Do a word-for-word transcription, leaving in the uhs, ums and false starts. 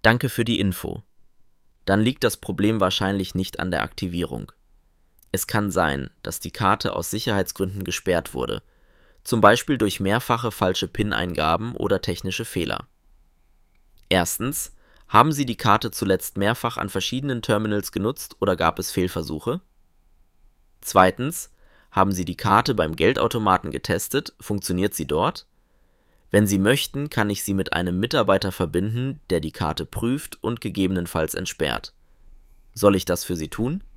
Danke für die Info. Dann liegt das Problem wahrscheinlich nicht an der Aktivierung. Es kann sein, dass die Karte aus Sicherheitsgründen gesperrt wurde, zum Beispiel durch mehrfache falsche PIN-Eingaben oder technische Fehler. Erstens, haben Sie die Karte zuletzt mehrfach an verschiedenen Terminals genutzt oder gab es Fehlversuche? Zweitens, haben Sie die Karte beim Geldautomaten getestet, funktioniert sie dort? Wenn Sie möchten, kann ich Sie mit einem Mitarbeiter verbinden, der die Karte prüft und gegebenenfalls entsperrt. Soll ich das für Sie tun?